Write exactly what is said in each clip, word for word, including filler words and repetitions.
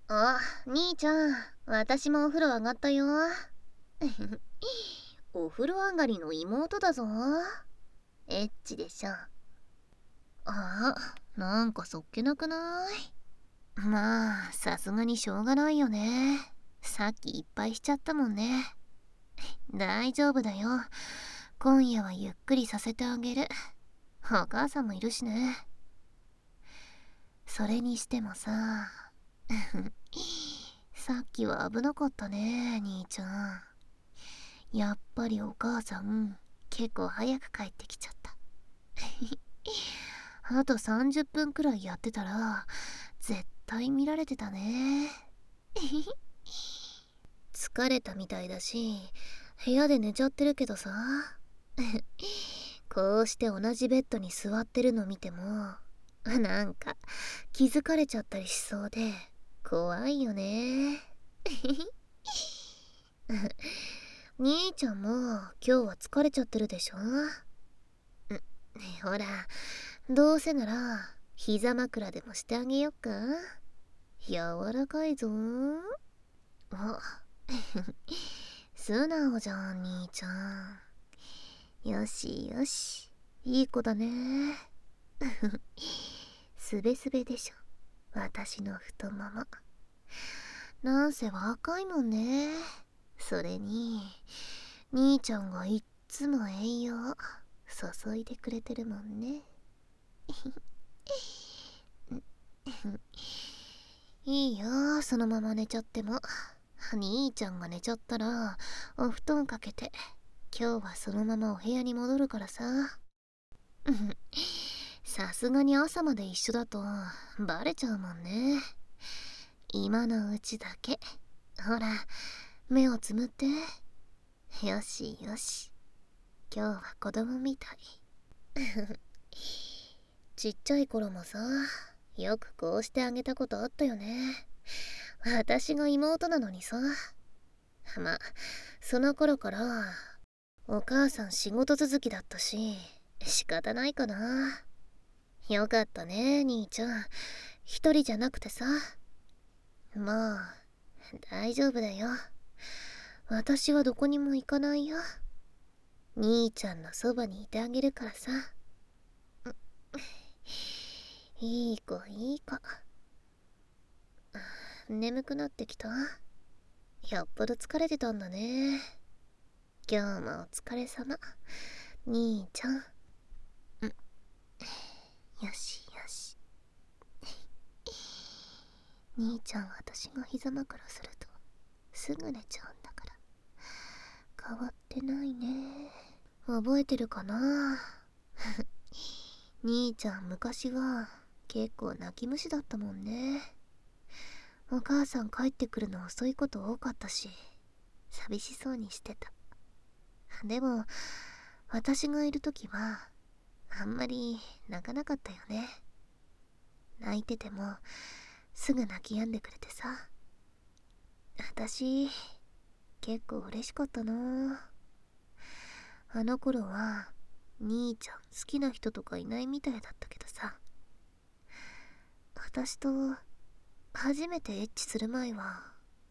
あ、兄ちゃん、私もお風呂上がったよ。お風呂上がりの妹だぞ。エッチでしょ。あ、なんかそっけなくない？まあ、さすがにしょうがないよね。さっきいっぱいしちゃったもんね。大丈夫だよ。今夜はゆっくりさせてあげる。お母さんもいるしね。それにしてもさ、さっきは危なかったね、兄ちゃん。やっぱりお母さん、結構早く帰ってきちゃった。あとさんじゅっぷんくらいやってたら、絶対見られてたね。疲れたみたいだし、部屋で寝ちゃってるけどさ。こうして同じベッドに座ってるの見ても、なんか気づかれちゃったりしそうで、怖いよね。兄ちゃんも今日は疲れちゃってるでしょ？ねえ、ほら、どうせなら膝枕でもしてあげよっか。柔らかいぞ。あ、素直じゃん、兄ちゃん。よしよし、いい子だね。すべすべでしょ、私の太もも。なんせ若いもんね。それに兄ちゃんがいっつも栄養注いでくれてるもんね。いいよ、そのまま寝ちゃっても。兄ちゃんが寝ちゃったらお布団かけて、今日はそのままお部屋に戻るからさ。さすがに朝まで一緒だとバレちゃうもんね。今のうちだけ。ほら、目をつむって。よしよし、今日は子供みたい。ちっちゃい頃もさ、よくこうしてあげたことあったよね。私が妹なのにさ。ま、その頃からお母さん仕事続きだったし、仕方ないかな。よかったね、兄ちゃん。一人じゃなくてさ。もう大丈夫だよ。私はどこにも行かないよ。兄ちゃんのそばにいてあげるからさ。いい子いい子。眠くなってきた？よっぽど疲れてたんだね。今日もお疲れ様、兄ちゃん。ん、よしよし。兄ちゃん、私が膝枕するとすぐ寝ちゃうんだから。変わってないね。覚えてるかな？兄ちゃん昔は結構泣き虫だったもんね。お母さん帰ってくるの遅いこと多かったし、寂しそうにしてた。でも私がいる時はあんまり泣かなかったよね。泣いててもすぐ泣き止んでくれてさ。私結構嬉しかったな。あの頃は兄ちゃん好きな人とかいないみたいだったけどさ、私と初めてエッチする前は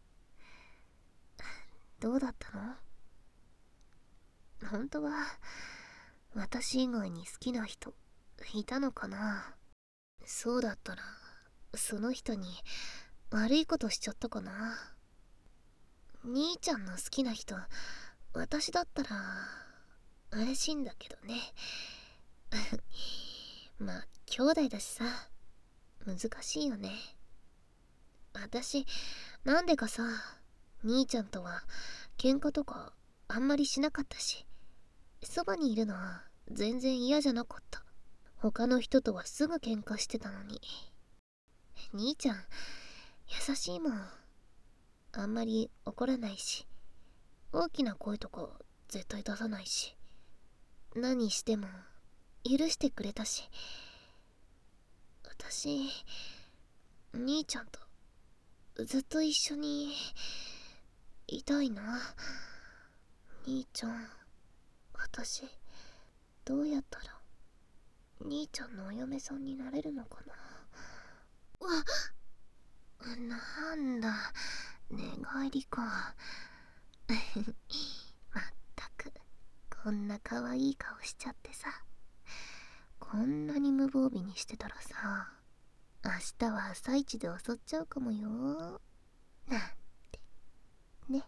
どうだったの？本当は私以外に好きな人いたのかな？そうだったらその人に悪いことしちゃったかな？兄ちゃんの好きな人、私だったら嬉しいんだけどね。まあ兄弟だしさ、難しいよね。私なんでかさ、兄ちゃんとは喧嘩とかあんまりしなかったし、そばにいるのは全然嫌じゃなかった。他の人とはすぐ喧嘩してたのに。兄ちゃん優しいもん。あんまり怒らないし、大きな声とか絶対出さないし、何しても許してくれたし。私兄ちゃんとずっと一緒にいたいな。兄ちゃん、私どうやったら兄ちゃんのお嫁さんになれるのかな。わっ、 なんだ、寝返りか。まったく、こんな可愛い顔しちゃってさ。こんなに無防備にしてたらさ、明日は朝一で襲っちゃうかもよ。なんてね。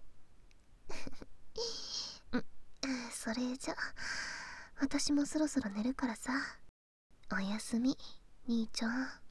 うん、それじゃ私もそろそろ寝るからさ。おやすみ、兄ちゃん。